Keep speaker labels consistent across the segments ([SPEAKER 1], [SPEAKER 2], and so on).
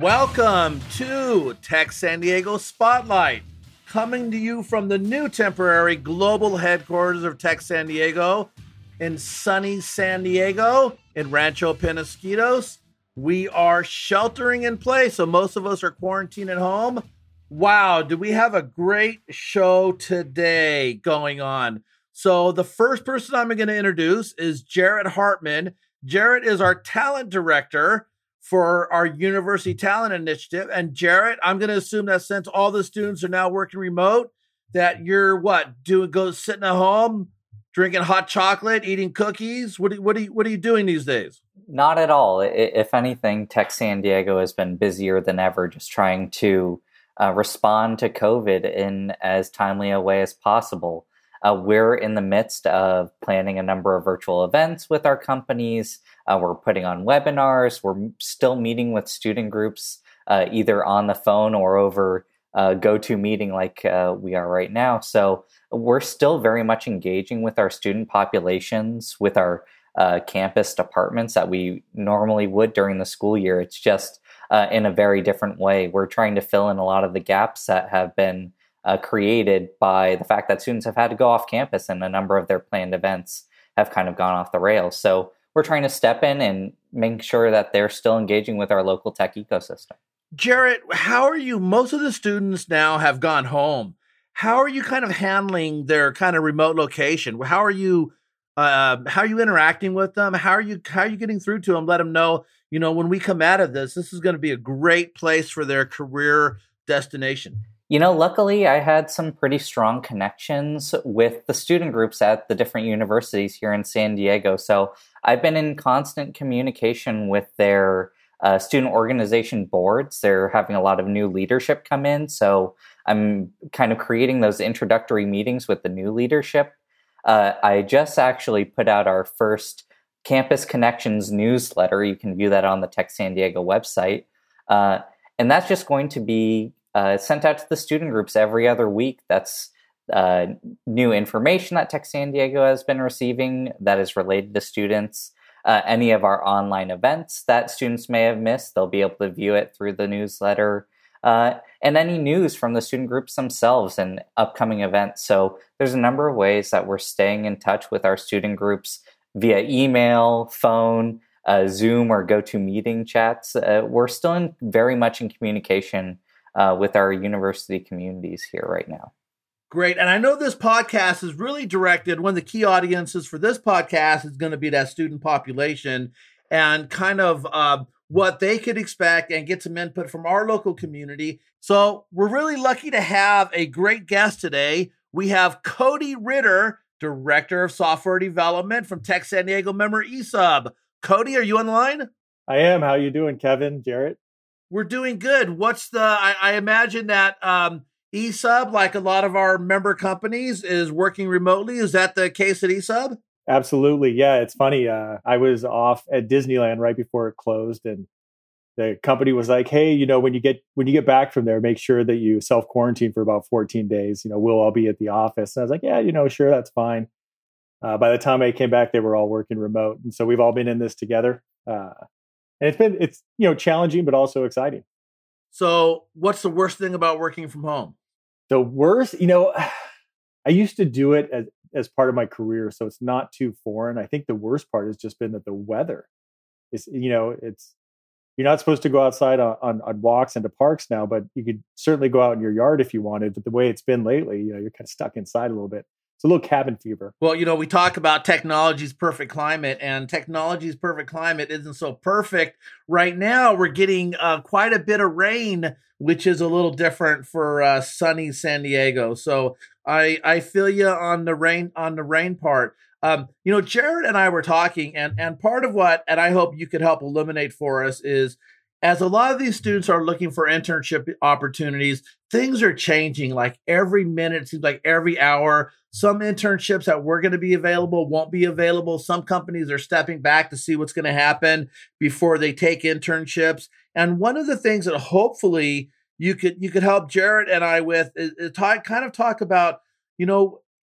[SPEAKER 1] Welcome to Tech San Diego Spotlight, coming to you from the new temporary global headquarters of Tech San Diego in sunny San Diego in Rancho Penasquitos. We are sheltering in place, so most of us are quarantined at home. Wow, do we have a great show today going on? So the first person I'm going to introduce is Jarrett Hartman. Jarrett is our talent director for our University Talent Initiative. And Jarrett, I'm going to assume that since all the students are now working remote, that you're sitting at home, drinking hot chocolate, eating cookies. What are you doing these days?
[SPEAKER 2] Not at all. If anything, Tech San Diego has been busier than ever, just trying to respond to COVID in as timely a way as possible. We're in the midst of planning a number of virtual events with our companies. We're putting on webinars. We're still meeting with student groups, either on the phone or over GoToMeeting like we are right now. So we're still very much engaging with our student populations, with our campus departments that we normally would during the school year. It's just in a very different way. We're trying to fill in a lot of the gaps that have been created by the fact that students have had to go off campus and a number of their planned events have kind of gone off the rails. So we're trying to step in and make sure that they're still engaging with our local tech ecosystem.
[SPEAKER 1] Jarrett, how are you? Most of the students now have gone home. How are you kind of handling their kind of remote location? How are you interacting with them? How are you getting through to them? Let them know, when we come out of this is going to be a great place for their career destination.
[SPEAKER 2] Luckily, I had some pretty strong connections with the student groups at the different universities here in San Diego. So I've been in constant communication with their student organization boards. They're having a lot of new leadership come in. So I'm kind of creating those introductory meetings with the new leadership. I just actually put out our first Campus Connections newsletter. You can view that on the Tech San Diego website. And that's just going to be sent out to the student groups every other week. That's new information that Tech San Diego has been receiving that is related to students. Any of our online events that students may have missed, they'll be able to view it through the newsletter. And any news from the student groups themselves and upcoming events. So there's a number of ways that we're staying in touch with our student groups via email, phone, Zoom, or GoToMeeting chats. We're still very much in communication with our university communities here right now.
[SPEAKER 1] Great. And I know this podcast is really directed, one of the key audiences for this podcast is going to be that student population and kind of what they could expect and get some input from our local community. So we're really lucky to have a great guest today. We have Cody Ritter, Director of Software Development from Tech San Diego member ESUB. Cody, are you on the line?
[SPEAKER 3] I am. How are you doing, Kevin, Jarrett?
[SPEAKER 1] We're doing good. I imagine that ESUB, like a lot of our member companies, is working remotely. Is that the case at ESUB?
[SPEAKER 3] Absolutely. Yeah, it's funny. I was off at Disneyland right before it closed, and the company was like, "Hey, when you get back from there, make sure that you self-quarantine for about 14 days. We'll all be at the office." And I was like, "Yeah, sure, that's fine." By the time I came back, they were all working remote, and so we've all been in this together. And it's challenging, but also exciting.
[SPEAKER 1] So what's the worst thing about working from home?
[SPEAKER 3] The worst, I used to do it as part of my career, so it's not too foreign. I think the worst part has just been that the weather is, it's, you're not supposed to go outside on walks into parks now, but you could certainly go out in your yard if you wanted. But the way it's been lately, you're kind of stuck inside a little bit. It's a little cabin fever.
[SPEAKER 1] Well, we talk about technology's perfect climate, and technology's perfect climate isn't so perfect. Right now, we're getting quite a bit of rain, which is a little different for sunny San Diego. So I feel you on the rain part. Jarrett and I were talking, and part of what, and I hope you could help illuminate for us, is as a lot of these students are looking for internship opportunities, things are changing like every minute. It seems like every hour. Some internships that were going to be available won't be available. Some companies are stepping back to see what's going to happen before they take internships. And one of the things that hopefully you could help Jarrett and I with is talk about,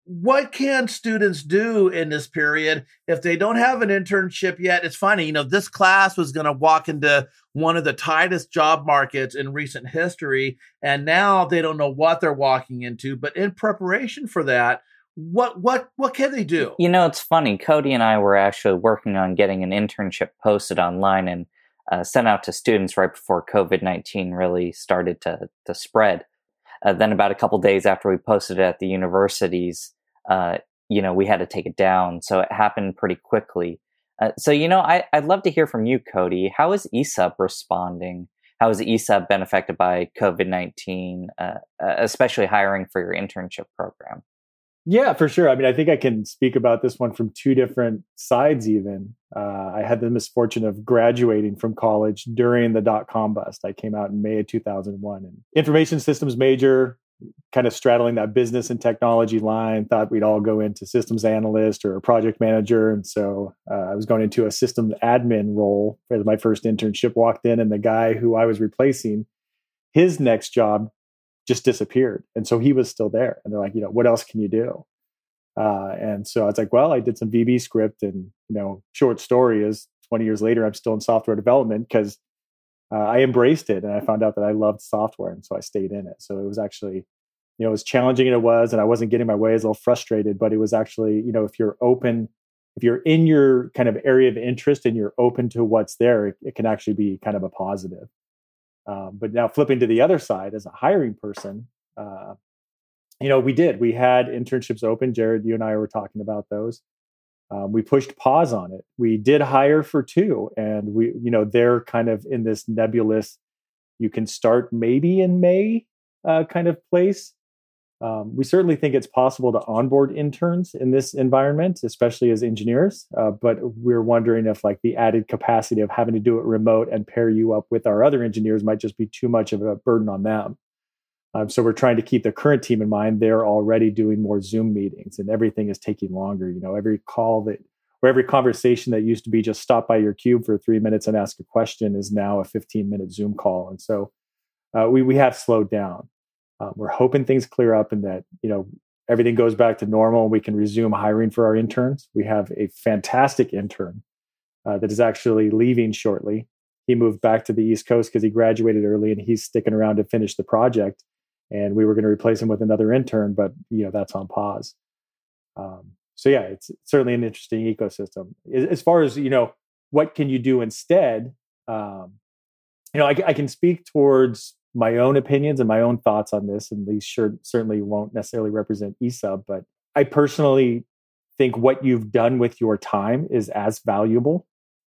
[SPEAKER 1] what can students do in this period if they don't have an internship yet? It's funny, this class was going to walk into one of the tightest job markets in recent history, and now they don't know what they're walking into. But in preparation for that, what can they do?
[SPEAKER 2] It's funny. Cody and I were actually working on getting an internship posted online and sent out to students right before COVID-19 really started to spread. Then about a couple days after we posted it at the universities, we had to take it down. So it happened pretty quickly. I'd love to hear from you, Cody. How is ESUB responding? How has ESUB been affected by COVID-19, especially hiring for your internship program?
[SPEAKER 3] Yeah, for sure. I mean, I think I can speak about this one from two different sides even. I had the misfortune of graduating from college during the dot-com bust. I came out in May of 2001. And information systems major, kind of straddling that business and technology line, thought we'd all go into systems analyst or a project manager. And so I was going into a systems admin role as my first internship. Walked in, and the guy who I was replacing, his next job just disappeared. And so he was still there. And they're like, what else can you do? And so I was like, well, I did some VB script, and, short story is 20 years later, I'm still in software development because I embraced it and I found out that I loved software. And so I stayed in it. So it was actually, it was challenging, and I wasn't getting my way. I was a little frustrated, but it was actually, if you're open, if you're in your kind of area of interest and you're open to what's there, it can actually be kind of a positive. But now flipping to the other side as a hiring person, we had internships open. Jared, you and I were talking about those. We pushed pause on it. We did hire for 2, and they're kind of in this nebulous, you can start maybe in May kind of place. We certainly think it's possible to onboard interns in this environment, especially as engineers. But we're wondering if the added capacity of having to do it remote and pair you up with our other engineers might just be too much of a burden on them. So we're trying to keep the current team in mind. They're already doing more Zoom meetings, and everything is taking longer. Every call or every conversation that used to be just stop by your cube for 3 minutes and ask a question is now a 15-minute Zoom call. And so we have slowed down. We're hoping things clear up and that, everything goes back to normal and we can resume hiring for our interns. We have a fantastic intern that is actually leaving shortly. He moved back to the East Coast because he graduated early, and he's sticking around to finish the project. And we were going to replace him with another intern, but that's on pause. It's certainly an interesting ecosystem. As far as what can you do instead? I can speak towards my own opinions and my own thoughts on this, and these certainly won't necessarily represent ESUB. But I personally think what you've done with your time is as valuable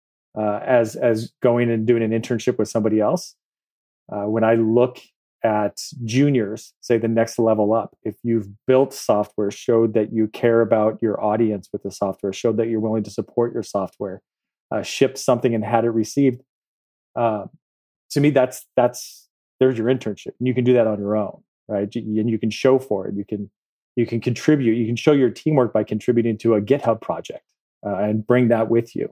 [SPEAKER 3] as going and doing an internship with somebody else. When I look at juniors, say the next level up, if you've built software, showed that you care about your audience with the software, showed that you're willing to support your software, shipped something and had it received, to me, there's your internship. And you can do that on your own, right? And you can show for it. You can contribute. You can show your teamwork by contributing to a GitHub project and bring that with you.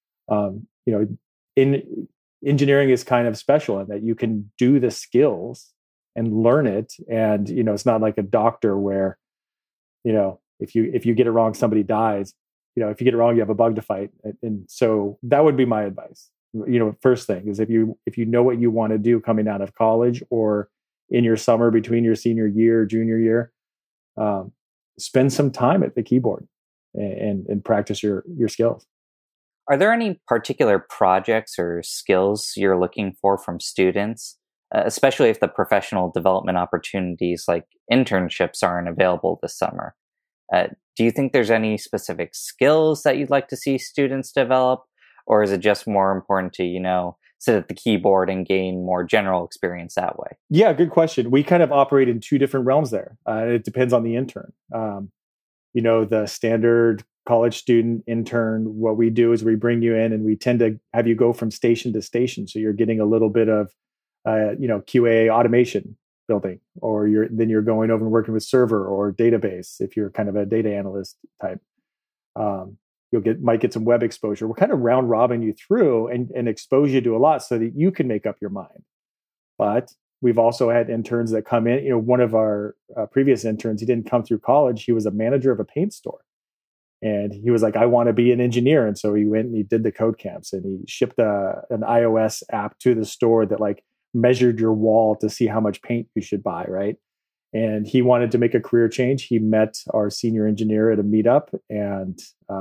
[SPEAKER 3] In engineering is kind of special in that you can do the skills and learn it. And, it's not like a doctor where, if you get it wrong, somebody dies. If you get it wrong, you have a bug to fight. And so that would be my advice. First thing is if you know what you want to do coming out of college or in your summer between your senior year, junior year, spend some time at the keyboard and practice your skills.
[SPEAKER 2] Are there any particular projects or skills you're looking for from students, especially if the professional development opportunities like internships aren't available this summer? Do you think there's any specific skills that you'd like to see students develop, or is it just more important to, sit at the keyboard and gain more general experience that way?
[SPEAKER 3] Yeah, good question. We kind of operate in 2 different realms there. It depends on the intern. The standard college student intern, what we do is we bring you in and we tend to have you go from station to station. So you're getting a little bit of, QA automation building, or you're going over and working with server or database. If you're kind of a data analyst type, might get some web exposure. We're kind of round robin you through and expose you to a lot so that you can make up your mind. But we've also had interns that come in. One of our previous interns, he didn't come through college. He was a manager of a paint store. And he was like, I want to be an engineer. And so he went and he did the code camps, and he shipped an iOS app to the store that like measured your wall to see how much paint you should buy, right? And he wanted to make a career change. He met our senior engineer at a meetup, and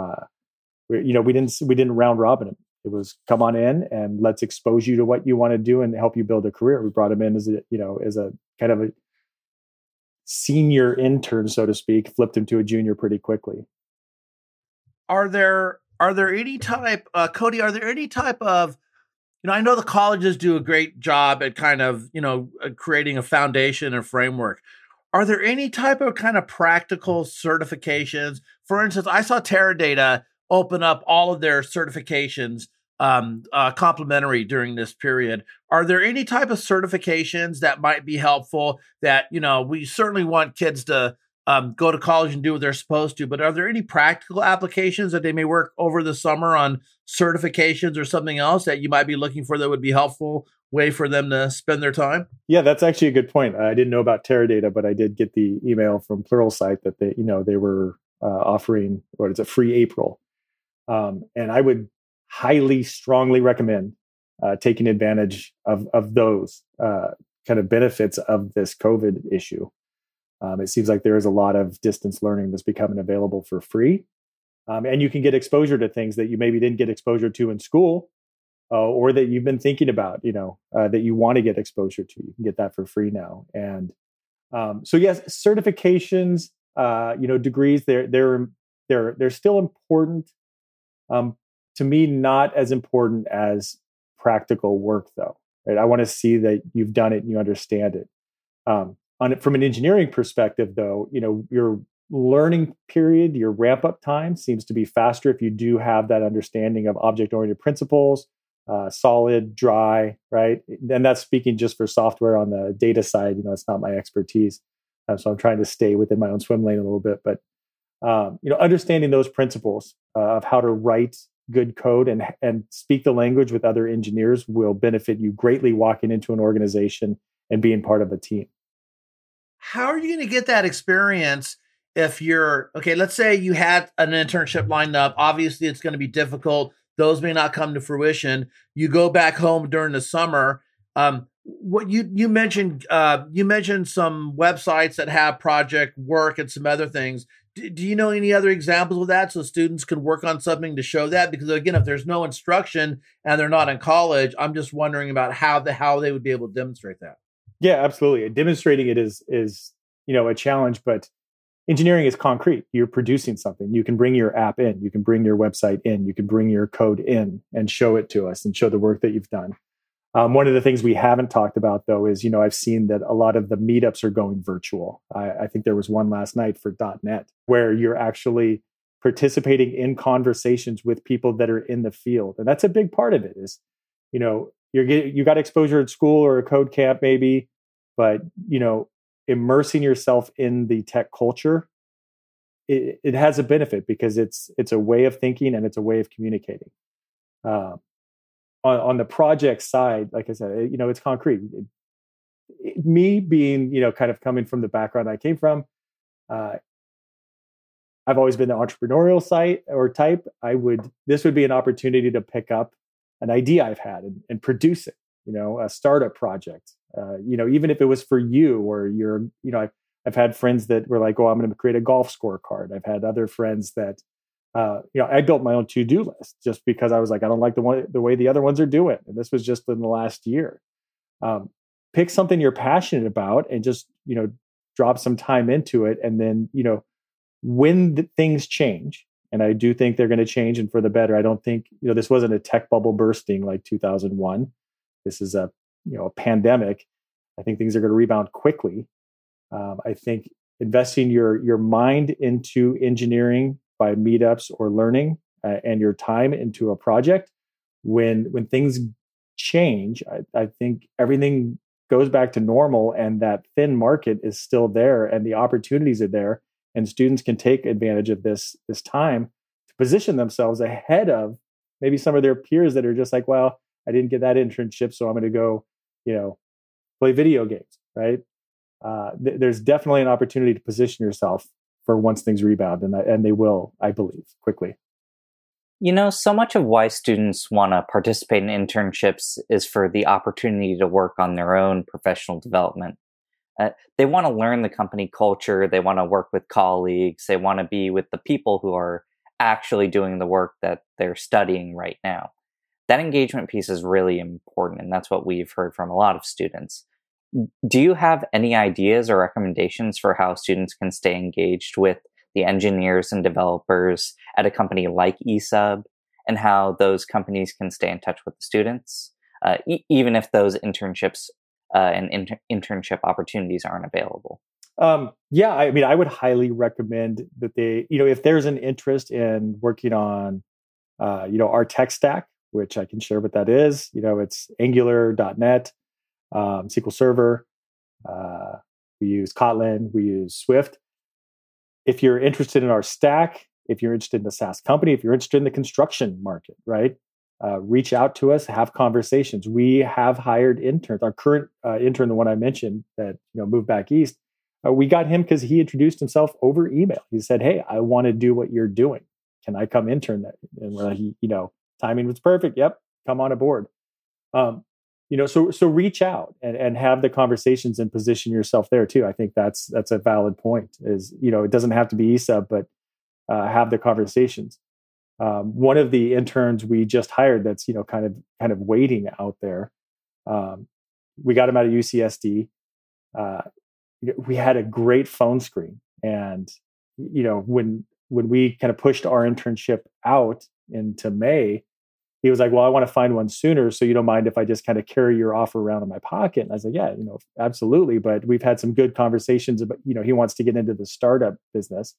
[SPEAKER 3] we didn't round robin him. It was come on in and let's expose you to what you want to do and help you build a career. We brought him in as a kind of a senior intern, so to speak, flipped him to a junior pretty quickly.
[SPEAKER 1] Are there any type, Cody, are there any type of, I know the colleges do a great job at kind of, creating a foundation and framework. Are there any type of kind of practical certifications? For instance, I saw Teradata open up all of their certifications complimentary during this period. Are there any type of certifications that might be helpful that, we certainly want kids to go to college and do what they're supposed to, but are there any practical applications that they may work over the summer on certifications or something else that you might be looking for that would be helpful way for them to spend their time? Yeah,
[SPEAKER 3] that's actually a good point. I didn't know about Teradata, but I did get the email from Pluralsight that they were offering, free April. And I would highly, strongly recommend taking advantage of those kind of benefits of this COVID issue. It seems like there is a lot of distance learning that's becoming available for free. And you can get exposure to things that you maybe didn't get exposure to in school or that you've been thinking about, that you want to get exposure to. You can get that for free now. And so, yes, certifications, degrees, they're still important. To me, not as important as practical work, though. Right? I want to see that you've done it and you understand it. From an engineering perspective, though, your learning period, your ramp up time seems to be faster if you do have that understanding of object-oriented principles, solid, dry, right? And that's speaking just for software. On the data side, it's not my expertise. So I'm trying to stay within my own swim lane a little bit. But, understanding those principles of how to write good code and speak the language with other engineers will benefit you greatly walking into an organization and being part of a team.
[SPEAKER 1] How are you going to get that experience if let's say you had an internship lined up. Obviously, it's going to be difficult. Those may not come to fruition. You go back home during the summer. What you mentioned some websites that have project work and some other things. Do you know any other examples of that so students can work on something to show that? Because again, if there's no instruction and they're not in college, I'm just wondering about how they would be able to demonstrate that.
[SPEAKER 3] Yeah, absolutely. Demonstrating it is a challenge, but engineering is concrete. You're producing something. You can bring your app in, you can bring your website in, you can bring your code in and show it to us and show the work that you've done. One of the things we haven't talked about, though, is, I've seen that a lot of the meetups are going virtual. I think there was one last night for .NET where you're actually participating in conversations with people that are in the field. And that's a big part of it is, you got exposure at school or a code camp maybe, but, immersing yourself in the tech culture, it has a benefit because it's a way of thinking and it's a way of communicating. On the project side, like I said, it's concrete. Me being, kind of coming from the background I came from, I've always been the entrepreneurial type. This would be an opportunity to pick up an idea I've had and produce it, a startup project, even if it was for you or I've had friends that were like, oh, I'm going to create a golf scorecard. I've had other friends that, I built my own to-do list just because I was like, I don't like the way the other ones are doing. And this was just in the last year. Pick something you're passionate about and just, drop some time into it. And then, when things change, and I do think they're going to change and for the better. I don't think, this wasn't a tech bubble bursting like 2001. This is a pandemic. I think things are going to rebound quickly. I think investing your mind into engineering by meetups or learning and your time into a project, when things change, I think everything goes back to normal and that thin market is still there and the opportunities are there and students can take advantage of this time to position themselves ahead of maybe some of their peers that are just like, well, I didn't get that internship, so I'm going to go, play video games, right? there's definitely an opportunity to position yourself for once things rebound, and they will, I believe, quickly.
[SPEAKER 2] So much of why students want to participate in internships is for the opportunity to work on their own professional development. They want to learn the company culture. They want to work with colleagues. They want to be with the people who are actually doing the work that they're studying right now. That engagement piece is really important, and that's what we've heard from a lot of students. Do you have any ideas or recommendations for how students can stay engaged with the engineers and developers at a company like eSub, and how those companies can stay in touch with the students, even if those internships and internship opportunities aren't available?
[SPEAKER 3] Yeah, I mean, I would highly recommend that they, if there's an interest in working on, our tech stack, which I can share what that is. It's Angular.net, SQL Server. We use Kotlin. We use Swift. If you're interested in our stack, if you're interested in the SaaS company, if you're interested in the construction market, right? Reach out to us, have conversations. We have hired interns. Our current intern, the one I mentioned that moved back east, we got him because he introduced himself over email. He said, "Hey, I want to do what you're doing. Can I come intern that?" And we're like, timing was perfect. Yep, come on aboard. So reach out and have the conversations and position yourself there too. I think that's a valid point. Is it doesn't have to be eSub, but have the conversations. One of the interns we just hired that's kind of waiting out there. We got him out of UCSD. We had a great phone screen, and when we kind of pushed our internship out into May, he was like, "Well, I want to find one sooner, so you don't mind if I just kind of carry your offer around in my pocket?" And I was like, "Yeah, absolutely." But we've had some good conversations about, he wants to get into the startup business.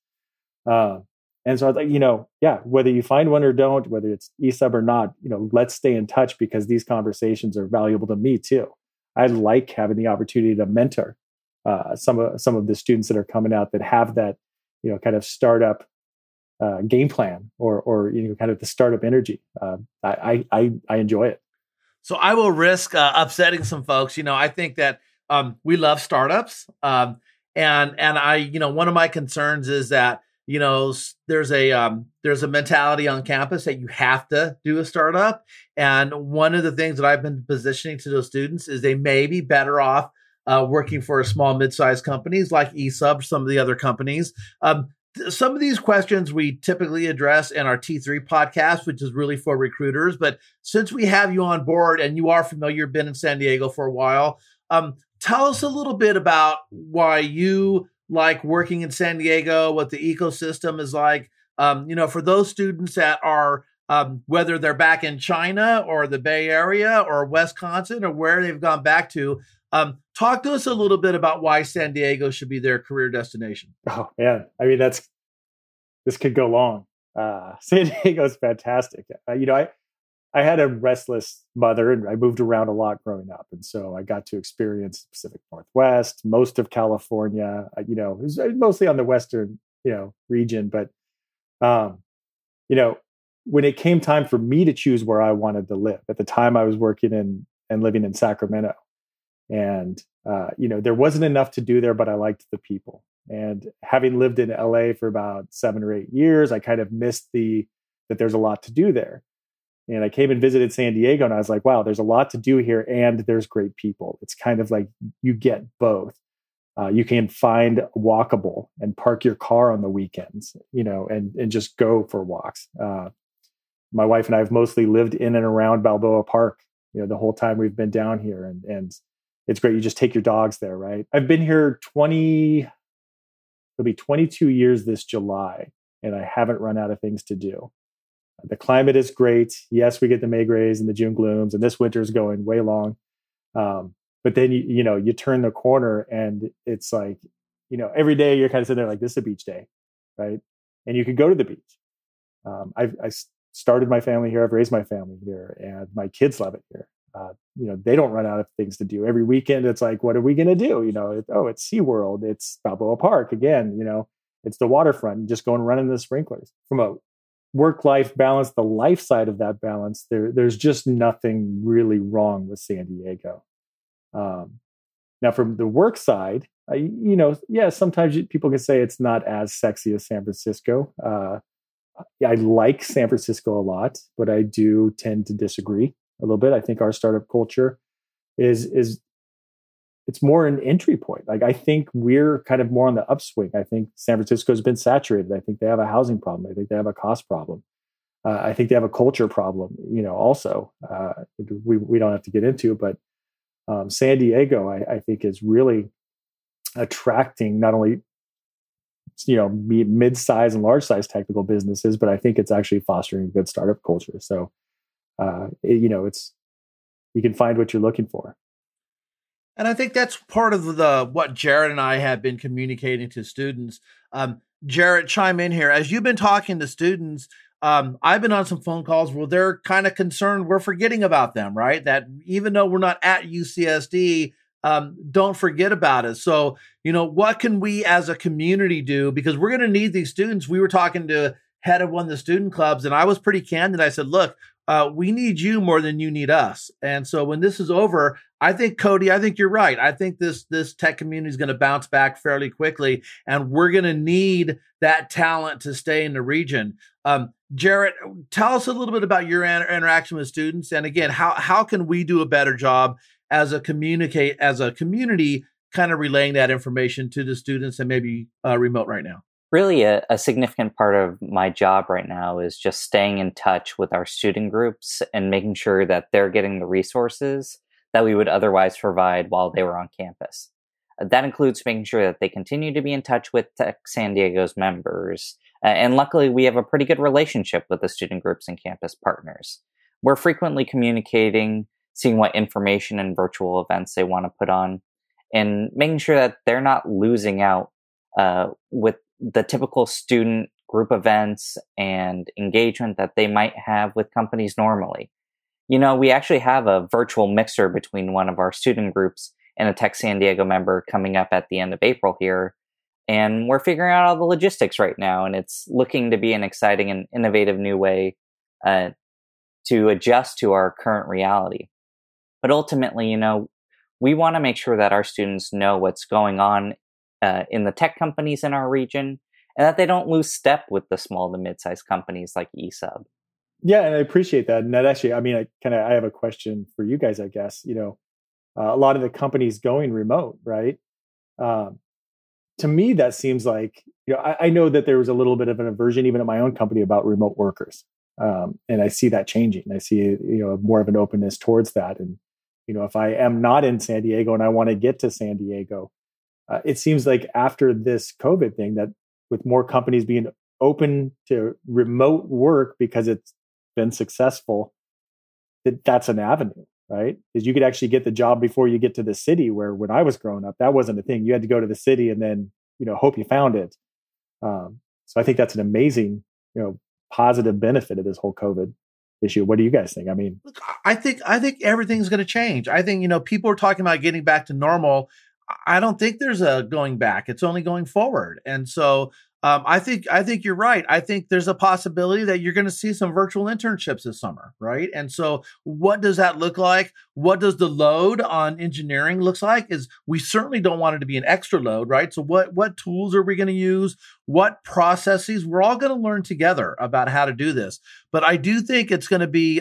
[SPEAKER 3] And so I was like, yeah, whether you find one or don't, whether it's eSub or not, let's stay in touch, because these conversations are valuable to me too. I like having the opportunity to mentor some of the students that are coming out that have that, kind of startup game plan or kind of the startup energy. I enjoy it.
[SPEAKER 1] So I will risk upsetting some folks. I think that we love startups, and I one of my concerns is that there's a mentality on campus that you have to do a startup, and one of the things that I've been positioning to those students is they may be better off working for a small mid-sized companies like eSub, some of the other companies. Some of these questions we typically address in our T3 podcast, which is really for recruiters. But since we have you on board and you are familiar, you've been in San Diego for a while, tell us a little bit about why you like working in San Diego, what the ecosystem is like. For those students that are, whether they're back in China or the Bay Area or Wisconsin or where they've gone back to, talk to us a little bit about why San Diego should be their career destination.
[SPEAKER 3] Oh man, I mean, this could go long. San Diego is fantastic. I had a restless mother, and I moved around a lot growing up, and so I got to experience the Pacific Northwest, most of California. It was mostly on the western region, but when it came time for me to choose where I wanted to live, at the time I was working in and living in Sacramento. And, there wasn't enough to do there, but I liked the people. And having lived in LA for about 7 or 8 years, I kind of missed that there's a lot to do there. And I came and visited San Diego, and I was like, wow, there's a lot to do here, and there's great people. It's kind of like you get both. You can find walkable and park your car on the weekends, and just go for walks. My wife and I have mostly lived in and around Balboa Park, the whole time we've been down here. And it's great. You just take your dogs there, right? I've been here it'll be 22 years this July, and I haven't run out of things to do. The climate is great. Yes, we get the May grays and the June glooms, and this winter is going way long. But then, you turn the corner, and it's like, every day you're kind of sitting there like, this is a beach day, right? And you can go to the beach. I started my family here. I've raised my family here, and my kids love it here. They don't run out of things to do. Every weekend, it's like, what are we going to do? It's SeaWorld. It's Balboa Park. Again, it's the waterfront. Just go and run in the sprinklers. From a work-life balance, the life side of that balance, there's just nothing really wrong with San Diego. Now, from the work side, Sometimes people can say it's not as sexy as San Francisco. I like San Francisco a lot, but I do tend to disagree a little bit. I think our startup culture is it's more an entry point. Like, I think we're kind of more on the upswing. I think San Francisco has been saturated. I think they have a housing problem. I think they have a cost problem. I think they have a culture problem, also. We don't have to get into, but San Diego, I think, is really attracting not only mid-size and large-size technical businesses, but I think it's actually fostering a good startup culture. So, it's, you can find what you're looking for.
[SPEAKER 1] And I think that's part of what Jarrett and I have been communicating to students. Jarrett, chime in here. As you've been talking to students, I've been on some phone calls where they're kind of concerned we're forgetting about them, right? That even though we're not at UCSD, don't forget about it. So, what can we as a community do? Because we're going to need these students. We were talking to head of one of the student clubs, and I was pretty candid. I said, look, we need you more than you need us. And so when this is over, I think, Cody, I think you're right. I think this tech community is going to bounce back fairly quickly, and we're going to need that talent to stay in the region. Jarrett, tell us a little bit about your interaction with students. And again, how can we do a better job as a community, kind of relaying that information to the students and maybe remote right now?
[SPEAKER 2] Really, a significant part of my job right now is just staying in touch with our student groups and making sure that they're getting the resources that we would otherwise provide while they were on campus. That includes making sure that they continue to be in touch with Tech San Diego's members. And luckily, we have a pretty good relationship with the student groups and campus partners. We're frequently communicating, seeing what information and virtual events they want to put on, and making sure that they're not losing out with the typical student group events and engagement that they might have with companies normally. We actually have a virtual mixer between one of our student groups and a Tech San Diego member coming up at the end of April here. And we're figuring out all the logistics right now, and it's looking to be an exciting and innovative new way to adjust to our current reality. But ultimately, we want to make sure that our students know what's going on in the tech companies in our region, and that they don't lose step with the small to mid-sized companies like eSub.
[SPEAKER 3] Yeah, and I appreciate that. And that actually, I have a question for you guys, I guess. A lot of the companies going remote, right? To me, that seems like, I know that there was a little bit of an aversion even at my own company about remote workers. And I see that changing. I see, more of an openness towards that. And, if I am not in San Diego and I want to get to San Diego, it seems like after this COVID thing, that with more companies being open to remote work because it's been successful, that's an avenue, right? Because you could actually get the job before you get to the city, where when I was growing up, that wasn't a thing. You had to go to the city and then, hope you found it. So I think that's an amazing, positive benefit of this whole COVID issue. What do you guys think?
[SPEAKER 1] Look, I think everything's going to change. I think, people are talking about getting back to normal. I don't think there's a going back. It's only going forward. And so I think you're right. I think there's a possibility that you're going to see some virtual internships this summer, right? And so what does that look like? What does the load on engineering looks like? Is we certainly don't want it to be an extra load, right? So what tools are we going to use? What processes? We're all going to learn together about how to do this. But I do think it's going to be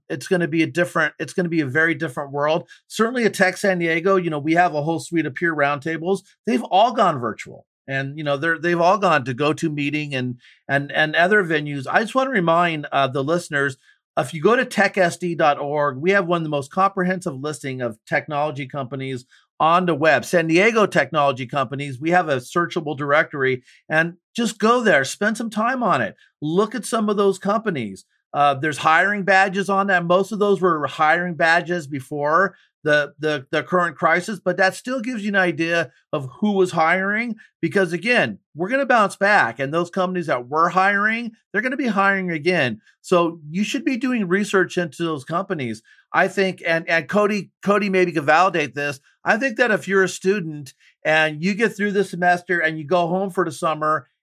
[SPEAKER 1] a very different world. Certainly at Tech San Diego, we have a whole suite of peer roundtables. They've all gone virtual. And, they've all gone to GoToMeeting and other venues. I just want to remind the listeners, if you go to techsd.org, we have one of the most comprehensive listing of technology companies on the web. San Diego technology companies, we have a searchable directory, and just go there, spend some time on it. Look at some of those companies. There's hiring badges on that. Most of those were hiring badges before the current crisis, but that still gives you an idea of who was hiring, because again, we're going to bounce back, and those companies that were hiring, they're going to be hiring again. So you should be doing research into those companies. I think, and Cody maybe can validate this. I think that if you're a student and you get through the semester and you go home for the summer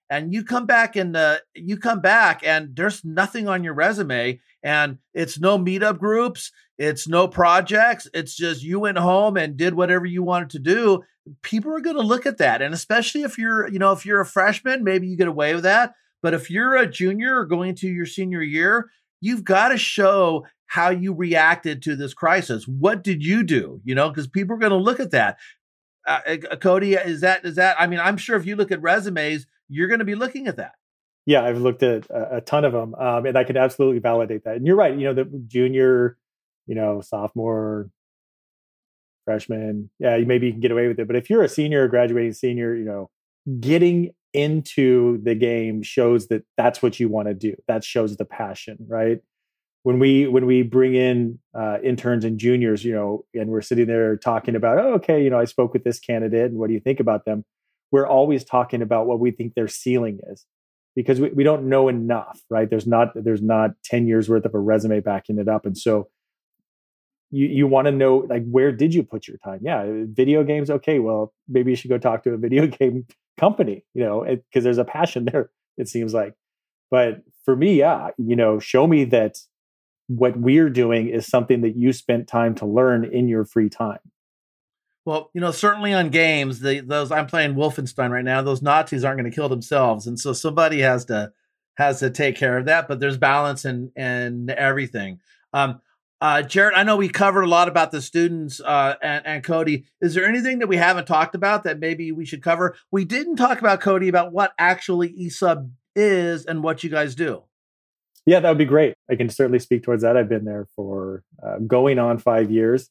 [SPEAKER 1] and you come back and there's nothing on your resume, and it's no meetup groups, it's no projects, it's just you went home and did whatever you wanted to do. People are going to look at that. And especially if you're a freshman, maybe you get away with that. But if you're a junior or going to your senior year, you've got to show how you reacted to this crisis. What did you do? Because people are going to look at that. Cody, is that, I mean, I'm sure if you look at resumes, you're going to be looking at that.
[SPEAKER 3] Yeah, I've looked at a ton of them, and I can absolutely validate that. And you're right. The junior, sophomore, freshman, yeah, maybe you can get away with it. But if you're a senior, graduating senior, getting into the game shows that that's what you want to do. That shows the passion, right? When we bring in interns and juniors, and we're sitting there talking about, I spoke with this candidate, and what do you think about them? We're always talking about what we think their ceiling is, because we don't know enough, right? There's not 10 years worth of a resume backing it up. And so you want to know, like, where did you put your time? Yeah, video games. Okay, well, maybe you should go talk to a video game company, because there's a passion there, it seems like. But for me, yeah, show me that what we're doing is something that you spent time to learn in your free time.
[SPEAKER 1] Well, certainly on games, those I'm playing Wolfenstein right now. Those Nazis aren't going to kill themselves, and so somebody has to take care of that. But there's balance and everything. Jared, I know we covered a lot about the students and Cody. Is there anything that we haven't talked about that maybe we should cover? We didn't talk about, Cody, about what actually ESUB is and what you guys do.
[SPEAKER 3] Yeah, that would be great. I can certainly speak towards that. I've been there for going on 5 years.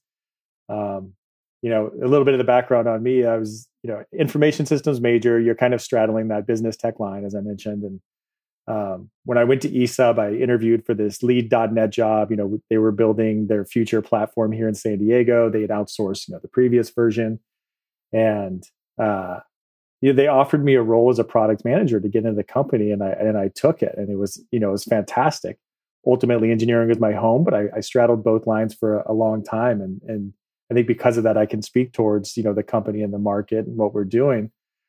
[SPEAKER 3] A little bit of the background on me, I was, information systems major. You're kind of straddling that business tech line, as I mentioned. And when I went to ESUB, I interviewed for this lead .NET job. They were building their future platform here in San Diego. They had outsourced, the previous version. And they offered me a role as a product manager to get into the company, and I took it, and it was fantastic. Ultimately, engineering was my home, but I straddled both lines for a long time, and I think because of that, I can speak towards the company and the market and what we're doing.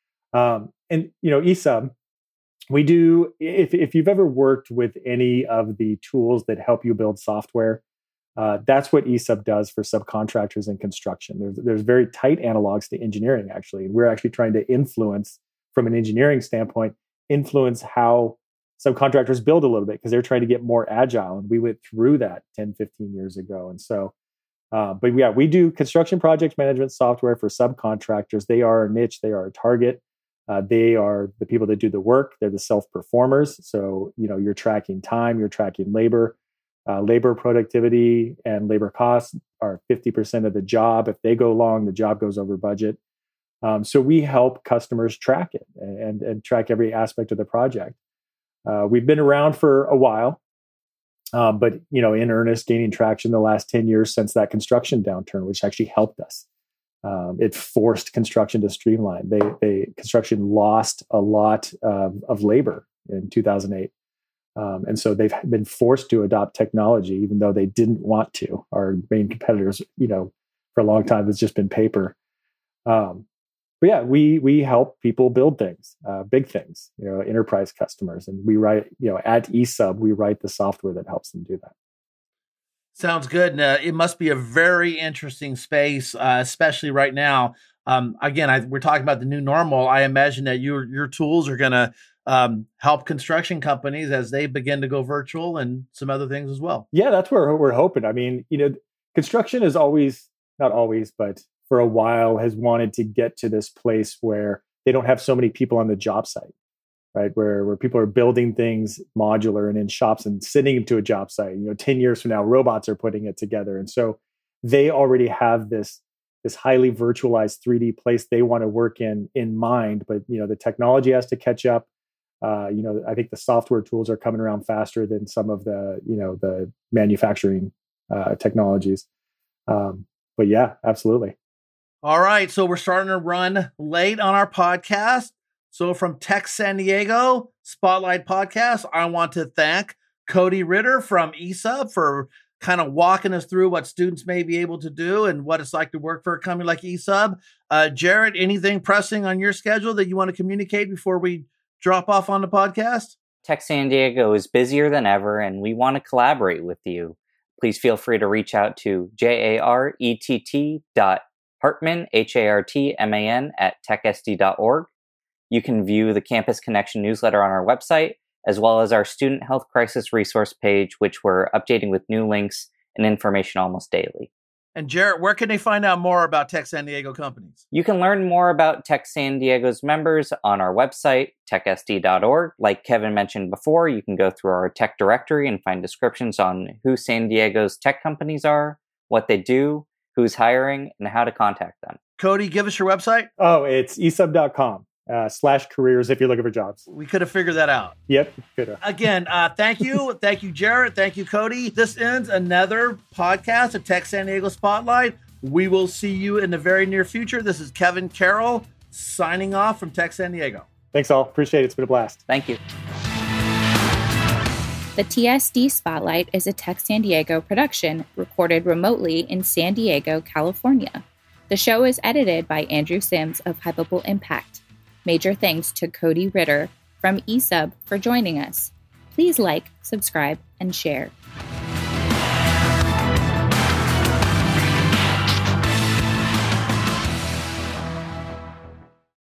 [SPEAKER 3] ESUB, we do. If you've ever worked with any of the tools that help you build software, that's what ESUB does for subcontractors in construction. There's very tight analogs to engineering, actually. We're actually trying to influence, from an engineering standpoint, how subcontractors build a little bit, because they're trying to get more agile. And we went through that 10, 15 years ago. And so, but yeah, we do construction project management software for subcontractors. They are a niche. They are a target. They are the people that do the work. They're the self-performers. So, you're tracking time, you're tracking labor. Labor productivity and labor costs are 50% of the job. If they go long, the job goes over budget. So we help customers track it and track every aspect of the project. We've been around for a while, but in earnest, gaining traction the last 10 years since that construction downturn, which actually helped us. It forced construction to streamline. Construction lost a lot of labor in 2008. And so they've been forced to adopt technology, even though they didn't want to. Our main competitors, for a long time, it's just been paper. But yeah, we help people build things, big things, enterprise customers. And we write, at ESUB, we write the software that helps them do that.
[SPEAKER 1] Sounds good. It must be a very interesting space, especially right now. Again, we're talking about the new normal. I imagine that your tools are going to help construction companies as they begin to go virtual, and some other things as well.
[SPEAKER 3] Yeah, that's where we're hoping. I mean, construction is not always, but for a while has wanted to get to this place where they don't have so many people on the job site, right? Where people are building things modular and in shops and sending them to a job site. 10 years from now, robots are putting it together. And so they already have this highly virtualized 3D place they want to work in mind, but the technology has to catch up. I think the software tools are coming around faster than some of the manufacturing technologies. But yeah, absolutely.
[SPEAKER 1] All right. So we're starting to run late on our podcast. So from Tech San Diego Spotlight Podcast, I want to thank Cody Ritter from ESUB for kind of walking us through what students may be able to do and what it's like to work for a company like ESUB. Jared, anything pressing on your schedule that you want to communicate before we drop off on the podcast?
[SPEAKER 2] Tech San Diego is busier than ever, and we want to collaborate with you. Please feel free to reach out to jarett.hartman, HARTMAN, at techsd.org. You can view the Campus Connection newsletter on our website, as well as our Student Health Crisis resource page, which we're updating with new links and information almost daily.
[SPEAKER 1] And Jarett, where can they find out more about Tech San Diego companies?
[SPEAKER 2] You can learn more about Tech San Diego's members on our website, techsd.org. Like Kevin mentioned before, you can go through our tech directory and find descriptions on who San Diego's tech companies are, what they do, who's hiring, and how to contact them.
[SPEAKER 1] Cody, give us your website.
[SPEAKER 3] Oh, it's esub.com. /careers if you're looking for jobs.
[SPEAKER 1] We could have figured that out.
[SPEAKER 3] Yep. Could have.
[SPEAKER 1] Again, thank you. Thank you, Jarett. Thank you, Cody. This ends another podcast of Tech San Diego Spotlight. We will see you in the very near future. This is Kevin Carroll signing off from Tech San Diego.
[SPEAKER 3] Thanks all. Appreciate it. It's been a blast.
[SPEAKER 2] Thank you.
[SPEAKER 4] The TSD Spotlight is a Tech San Diego production recorded remotely in San Diego, California. The show is edited by Andrew Sims of Hypable Impact. Major thanks to Cody Ritter from ESUB for joining us. Please like, subscribe, and share.